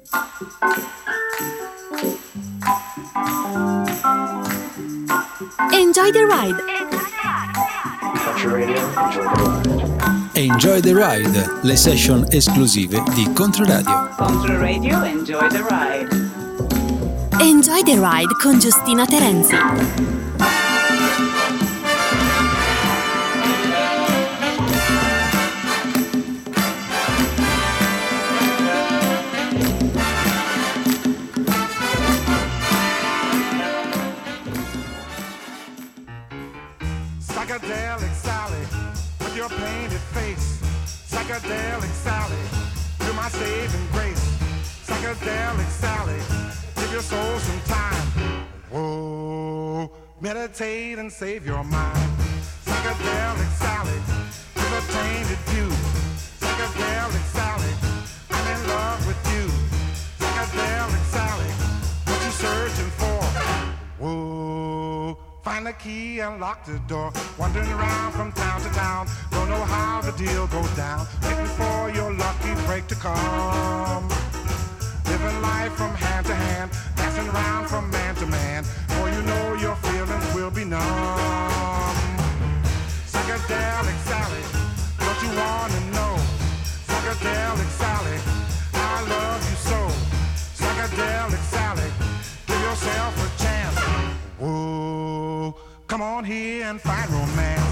Enjoy the ride. Enjoy the ride, le session esclusive di Controradio. Controradio, enjoy the ride. Enjoy the ride con Giustina Terenzi. Psychedelic Sally, with your painted face. Psychedelic Sally, you're my saving grace. Psychedelic Sally, give your soul some time. Whoa, meditate and save your mind. Psychedelic Sally, with a tainted view. Psychedelic Sally, I'm in love with you. Psychedelic Sally, what you searching for? Whoa, find the key and lock the door. Wandering around from town to town, don't know how the deal goes down. Waiting for your lucky break to come. Living life from hand to hand, dancing around from man to man. For you know your feelings will be numb. Psychedelic Sally, what you wanna know? Psychedelic Sally, I love you so. Psychedelic Sally, give yourself a chance. Whoa, come on here and find romance.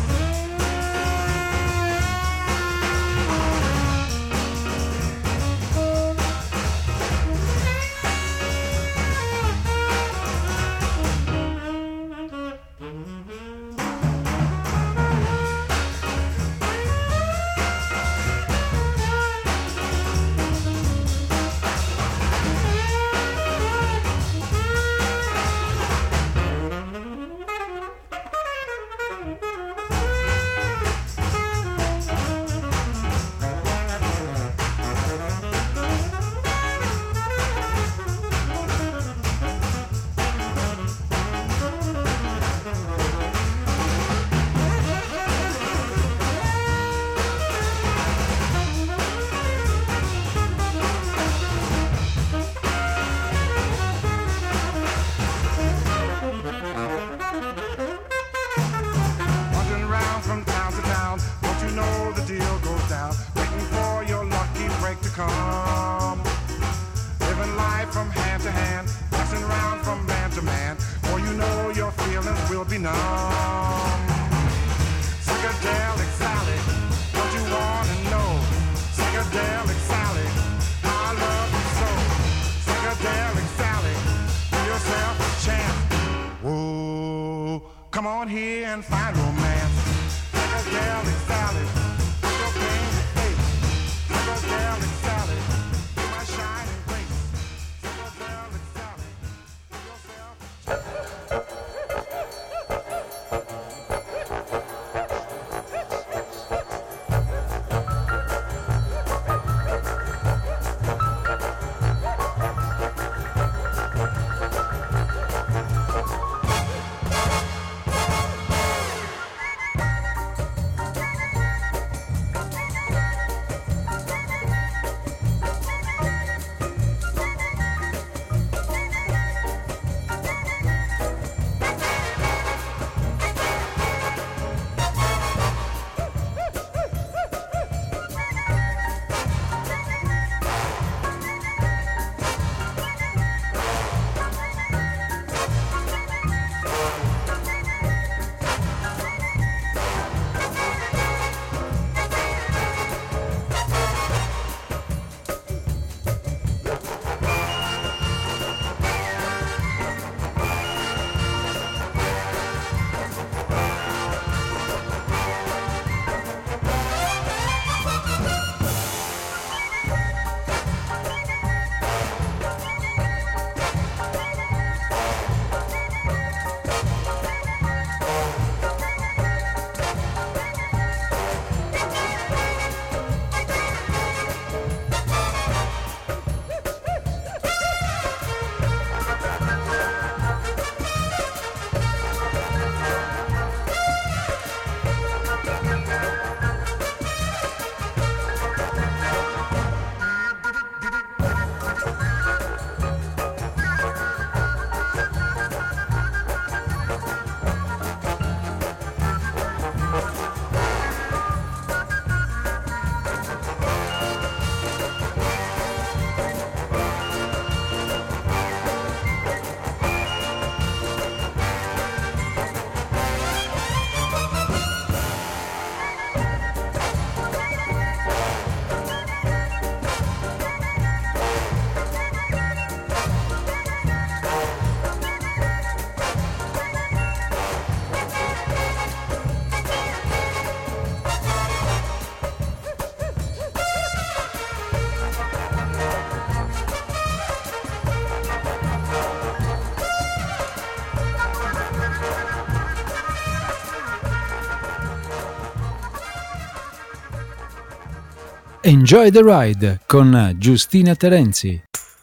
Enjoy the Ride con Giustina Terenzi.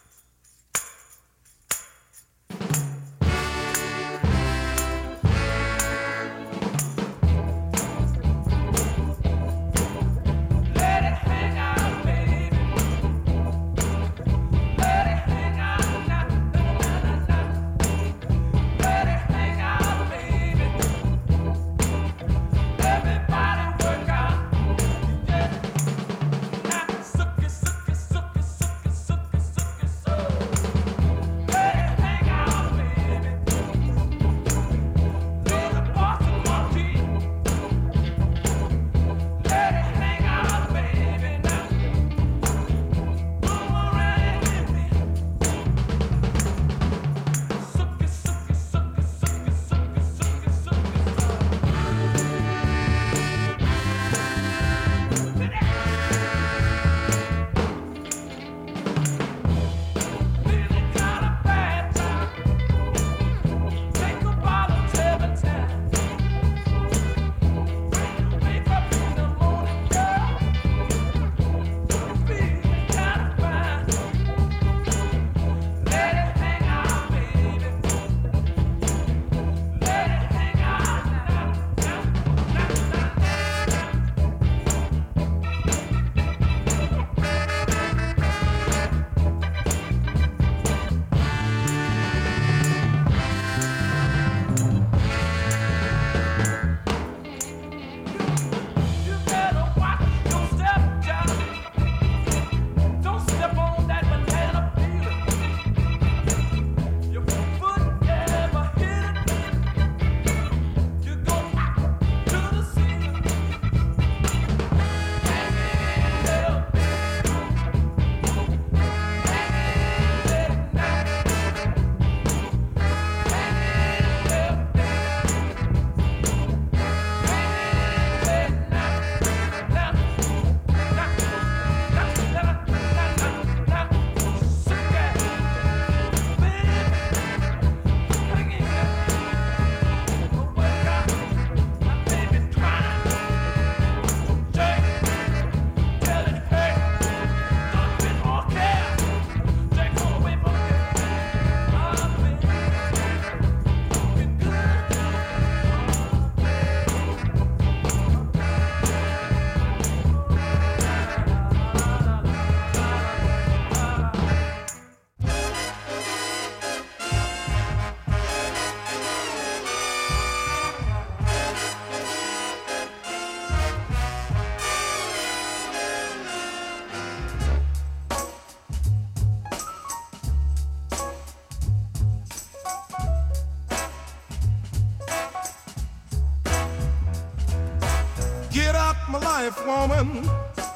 My life, woman,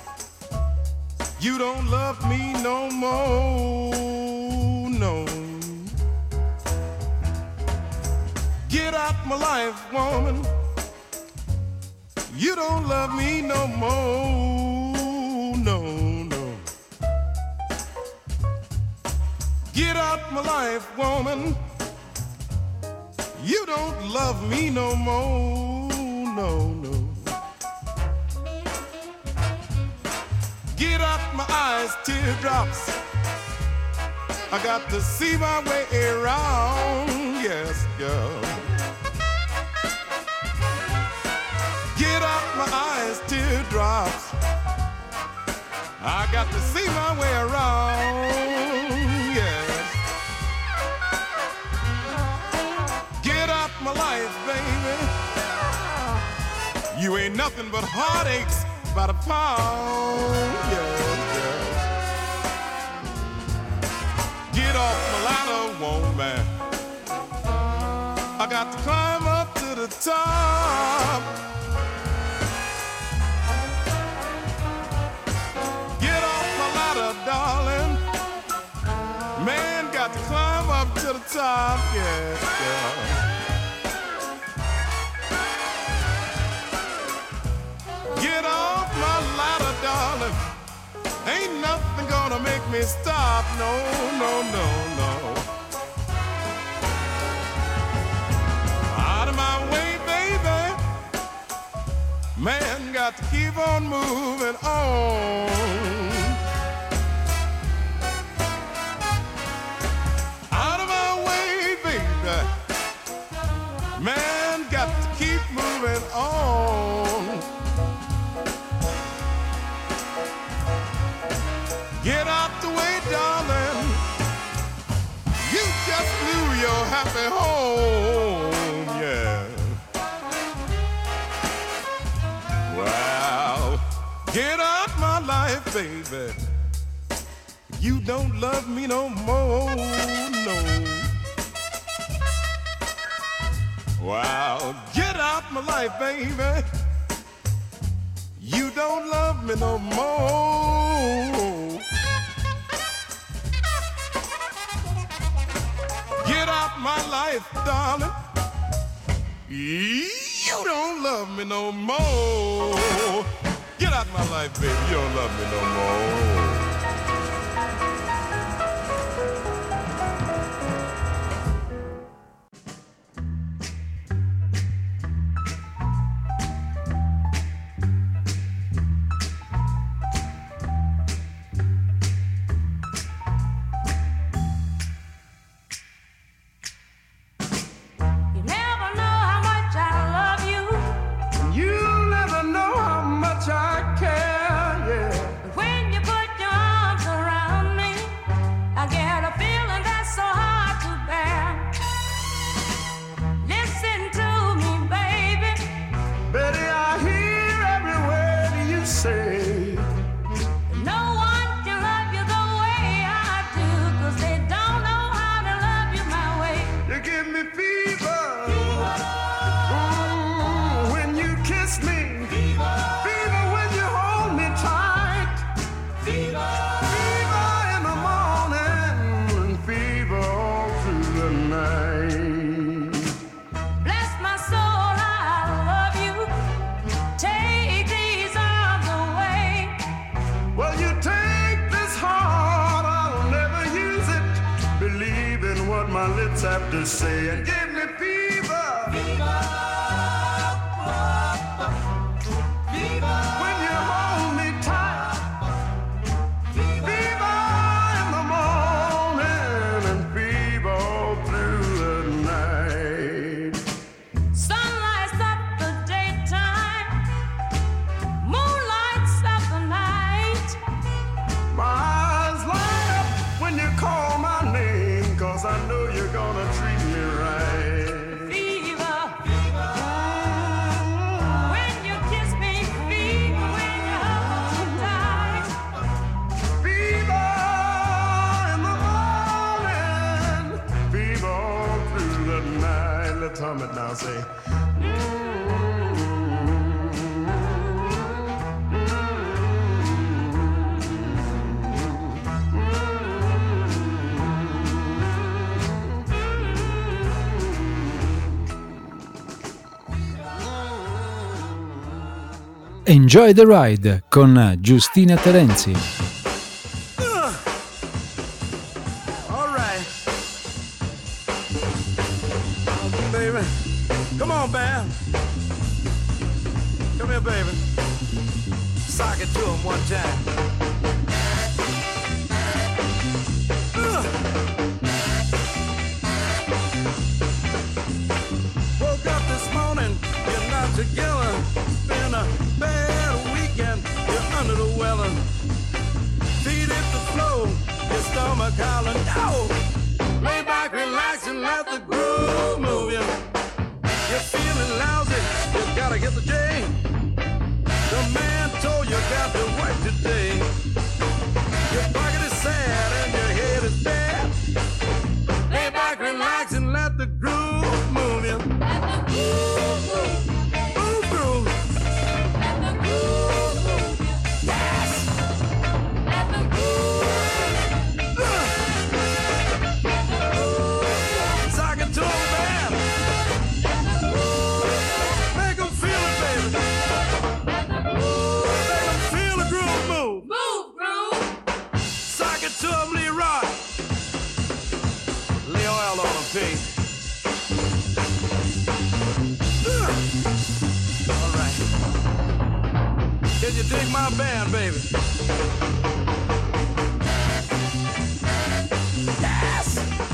you don't love me no more, no. Get out my life, woman, you don't love me no more, no, no. Get out my life, woman, you don't love me no more, no, no. Get out my eyes, teardrops, I got to see my way around, yes, girl. Get out my eyes, teardrops, I got to see my way around, yes. Get out my life, baby, you ain't nothing but heartaches by the pound, yeah, yeah. Get off my ladder, woman, I got to climb up to the top. Get off my ladder, darling, man, got to climb up to the top, yeah, yeah. Get off my ladder, darling, ain't nothing gonna make me stop, no, no, no, no. Out of my way, baby, man got to keep keep on moving on. Out of my way, baby. Man, got to keep moving on. Get out the way, darling. You just blew your happy home, yeah. Well, get out my life, baby. You don't love me no more, no. Wow, get out my life, baby. You don't love me no more. Get out my life, darling. You don't love me no more. Get out my life, baby. You don't love me no more. Have to say and give me fever, fever, fever. When you hold me tight, fever in the morning and fever all through the night. Sun lights up the daytime, moon lights up the night. My eyes light up when you call my name, 'cause I know you're gonna treat me right. Fever, fever. When you kiss me, fever. When you hold me tight, Fever in the morning, fever all through the night. Let's hum it now, say. Enjoy the Ride con Giustina Terenzi. All right. Baby. Come on, man. Come here, baby. Sock it to him one time. Woke up this morning, you're not together. Been a bad weekend, you're under the weather. Feet hit the floor, your stomach howling, no. Lay back, relax, and let the groove move you. You're feeling lousy, you gotta get the J. The man told you got to work today. Your pocket is sad and your head is bad. Lay back, relax, and let the groove move you. let the groove move. Move through. Let the groove move. Yes. Let the groove. Sock it to 'em, man. Make 'em feel it, baby. Make 'em feel the groove move. Move, groove. Sock it to 'em, Leroy. Lay oil on 'em, Pete. All right. you dig my band, baby? Yes!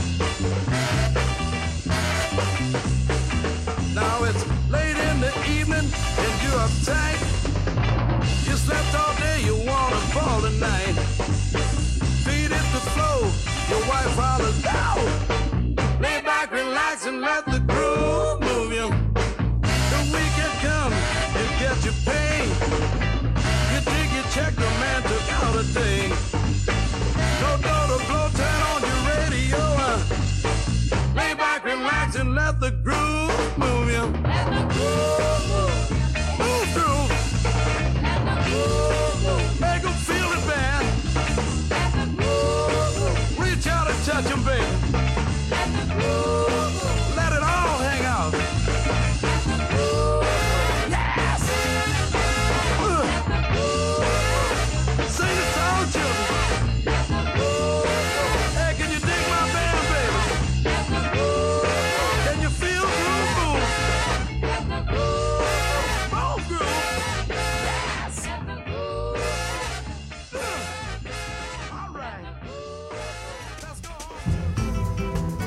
Now it's late in the evening and you're uptight. You slept all day, you wanna ball tonight. Feet hit the floor, your wife hollers out. Lay back, relax, and let the groove move you. The weekend comes, you get your pay. You dig your check, the man took out a day. No door to blow, turn on your radio. Lay back, relax, and let the groove move you. Let the groove move you. Move through. Let the groove move. Make them feel it bad. Let the groove move. Reach out and touch them, baby. Let the groove move. Let it all hang out. Let the groove move. Yes. Let the groove move. Sing the song, children. Let the groove move. Hey, can you dig my band, baby? Let the groove move. Can you feel groove move? Let the groove move. Move groove. Yes. Let the groove move. All right. Let's go home.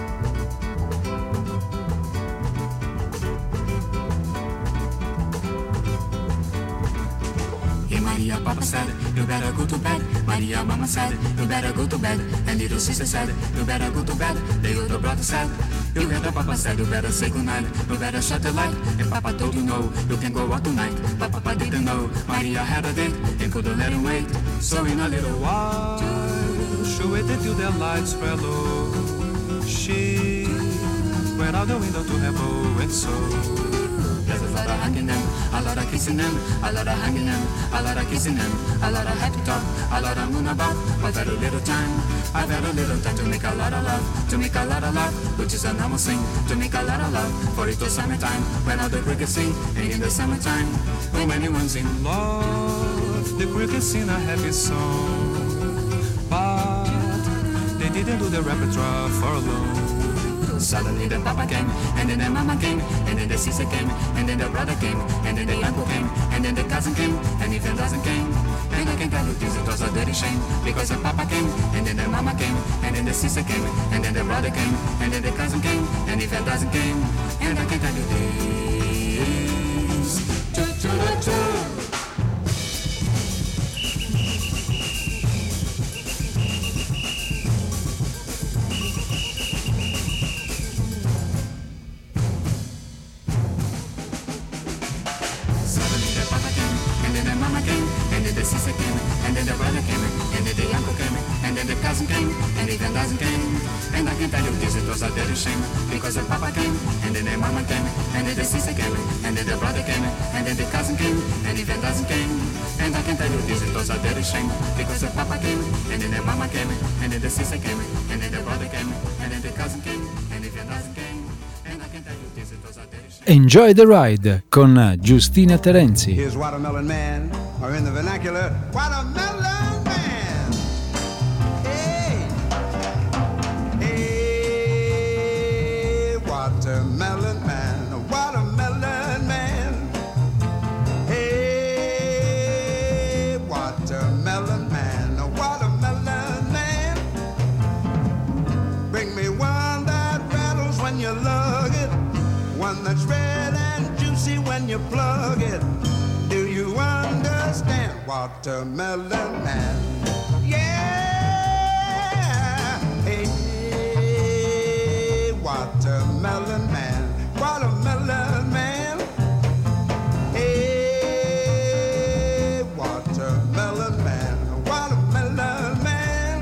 Hey Maria, Papa said, you better go to bed. Maria, Mama said, you better go to bed. And little sister said, you better go to bed. The older brother said, you heard the Papa said, you better say goodnight. You better shut the light. And Papa told you no, you can go out tonight. But Papa didn't know Maria had a date and couldn't let him wait. So in a little while, she waited till the lights were low. She went out the window to have a and so. There's a lot of hugging them, a lot of kissing them, a lot of hugging them, a lot of kissing them, a lot of happy talk, a lot of moon about. I've had a little time, I've had a little time to make a lot of love, to make a lot of love, which is a normal thing, to make a lot of love. For it was summertime, when all the crickets sing, and in the summertime, when anyone's in love, the crickets sing a happy song, but they didn't do the repertoire for long. Suddenly the Papa came, and then the Mama came, and then the sister came, and then the brother came, and then the uncle came, and then the cousin came, and even doesn't came. And I can tell you this, it was a dirty shame, because the Papa came, and then the Mama came, and then the sister came, and then the brother came, and then the cousin came, and even doesn't came. And I can tell you this. Suddenly the Papa came, and then the Mama came, and then the sister came, and then the brother came, and then the uncle came, and then the cousin came, and even doesn't came. And I can tell you this, it was a dirty shame, because the Papa came, and then the Mama came, and then the sister came, and then the brother came, and then the cousin came, and even doesn't came. And I can tell you this, it was a dirty shame, because the Papa came, and then the Mama came, and then the sister came, and then the brother came, and then the cousin came, and even doesn't came. And I can tell you this, it was a dirty shame. Enjoy the Ride con Giustina Terenzi. Here's Watermelon Man, or in the vernacular, Watermelon Man. Hey, hey, Watermelon Man, Watermelon Man. Hey, Watermelon Man, Watermelon Man. Bring me one that rattles when you lug it, one that's red and juicy when you plug it. Do you understand, Watermelon Man? Yeah! Hey, Watermelon Man, Watermelon Man. Hey, Watermelon Man, Watermelon Man.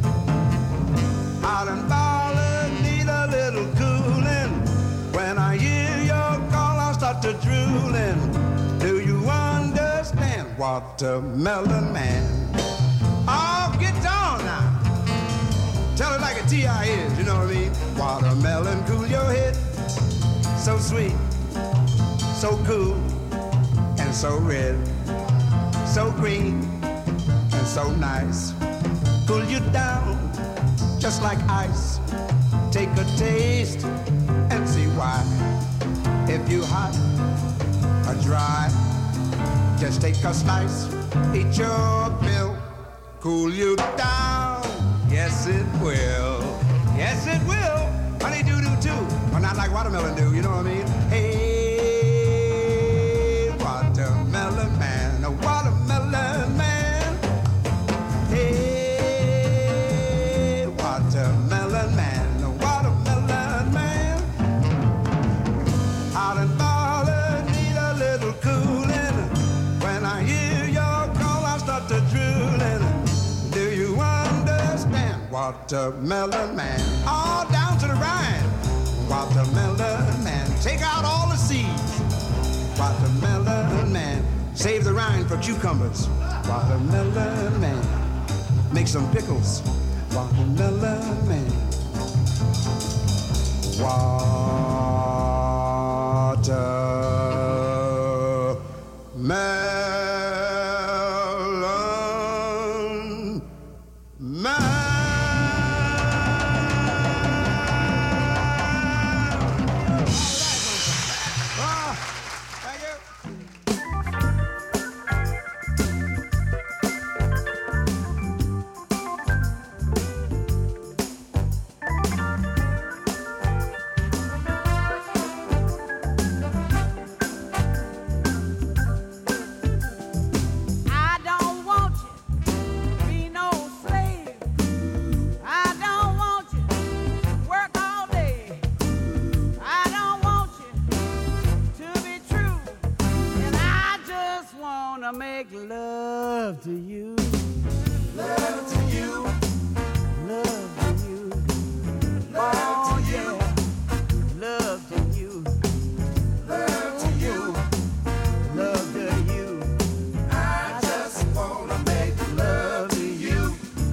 Out and ballin' need a little cooling. When I hear your call, I start to drooling. Do you understand, Watermelon Man? Oh, get down now. Tell it like a T.I. is, you know what I mean? Watermelon, cool your head. So sweet, so cool, and so red. So green, and so nice. Cool you down, just like ice. Take a taste and see why. If you hot or dry, Just take a slice, eat your fill, cool you down. Yes, it will. Yes, it will. Honey do too. But not like watermelon do, you know what I mean? Hey, watermelon man, a watermelon man. Hey, watermelon man, a watermelon man. Out and ballin', need a little cooling. When I hear your call, I start to drooling. Do you understand? Watermelon man, all down to the rind. Watermelon man, take out all the seeds. Watermelon man, save the rind for cucumbers. Watermelon man, make some pickles. Watermelon man. Watermelon man. Make love to you, love to you, love to you, love to you, love to you, love to you, love to you. I just wanna make love to you.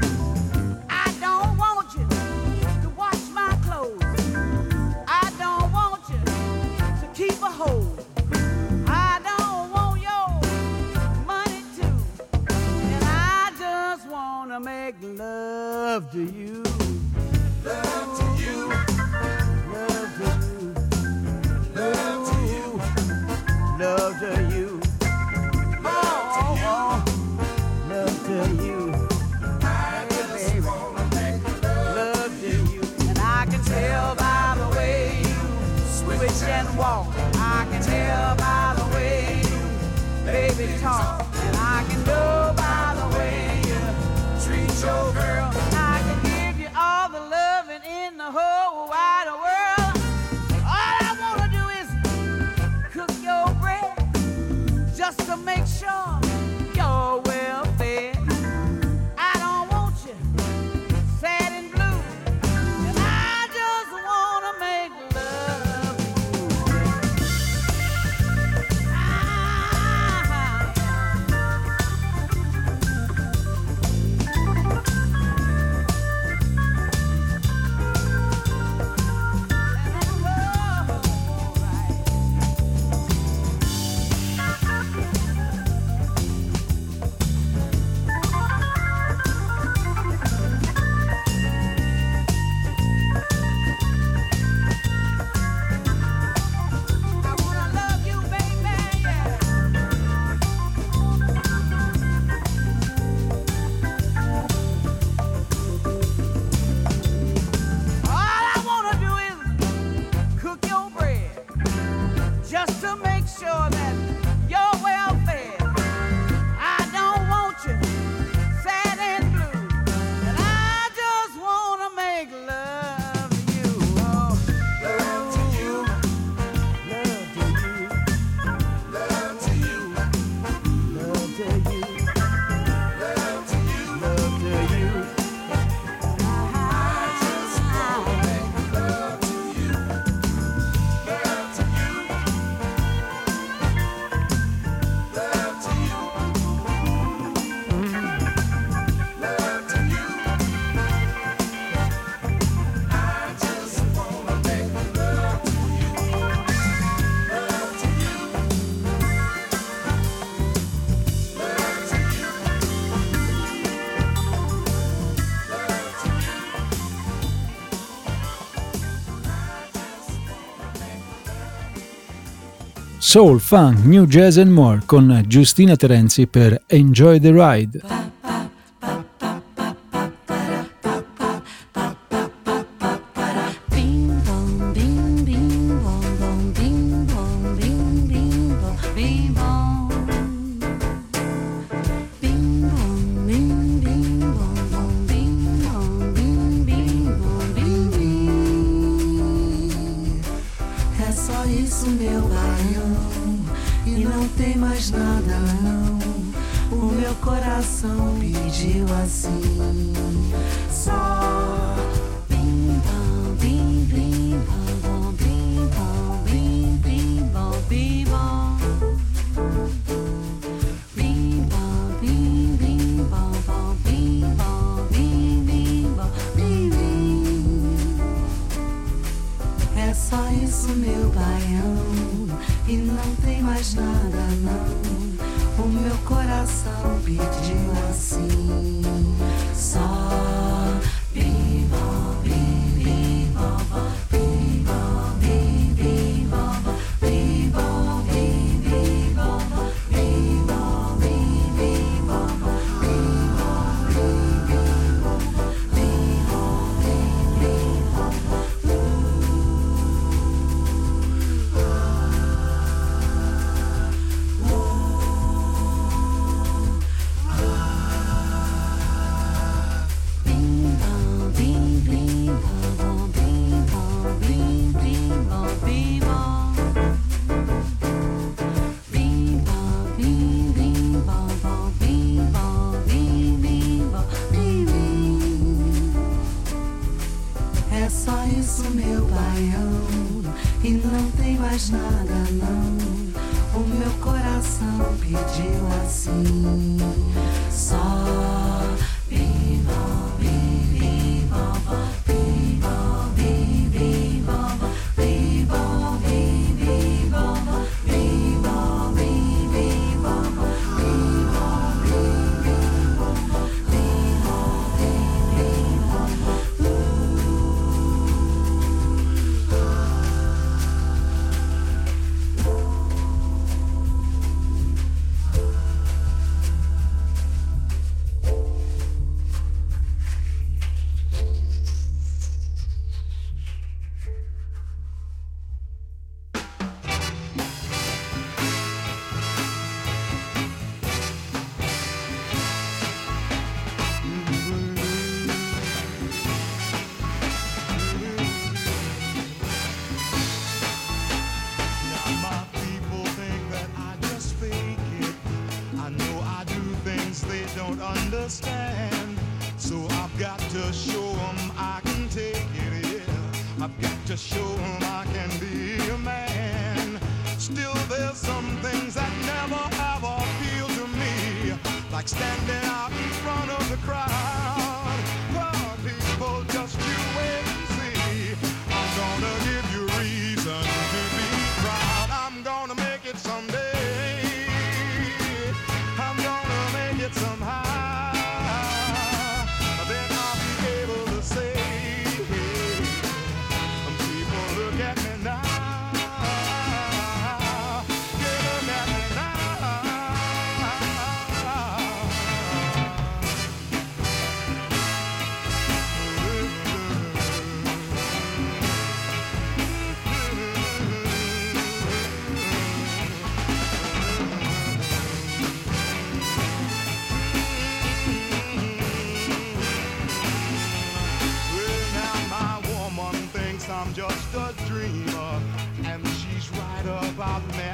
I don't want you to wash my clothes. I don't want you to keep a hold. I don't want your money too, and I just wanna make love to you. Love to you. Love to you. Love to you. Love to you. Love to you. Love to you. I just wanna make love to you. And I can tell by the way you switch and walk. I can tell by the way you baby talk. And I can know by the way you treat your girl. I can give you all the loving in the whole wide world. All I wanna do is cook your bread just to make sure you're well fed. I don't want you sad and blue, and I just wanna make love to you. Soul, funk, new jazz and more con Giustina Terenzi per Enjoy the Ride. Understand, so I've got to show them I can take it, yeah. I've got to show them I can be a man. Still there's some things that never have appealed to me, like standing out in front of the crowd. Oh, people, just you wait and see. I'm gonna give you reason to be proud. I'm gonna make it someday. I'm gonna make it somehow. I'm just a dreamer, and she's right about me.